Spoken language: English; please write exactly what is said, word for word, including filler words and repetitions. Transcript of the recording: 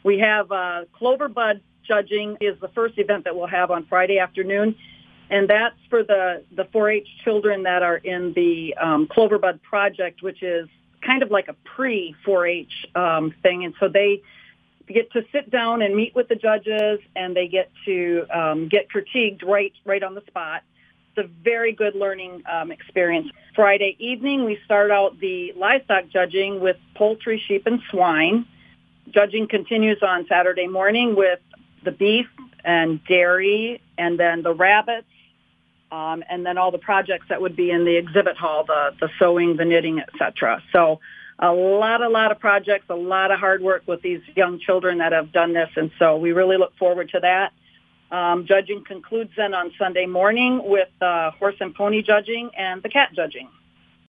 We have uh, Clover Bud judging is the first event that we'll have on Friday afternoon, and that's for the, the four H children that are in the um, Clover Bud project, which is kind of like a pre-four H um, thing. And so they get to sit down and meet with the judges, and they get to um, get critiqued right right on the spot. It's a very good learning um, experience. Friday evening, we start out the livestock judging with poultry, sheep, and swine. Judging continues on Saturday morning with the beef and dairy, and then the rabbits, um, and then all the projects that would be in the exhibit hall, the, the sewing, the knitting, et cetera. So a lot, a lot of projects, a lot of hard work with these young children that have done this, and so we really look forward to that. Um, judging concludes then on Sunday morning with uh, horse and pony judging and the cat judging.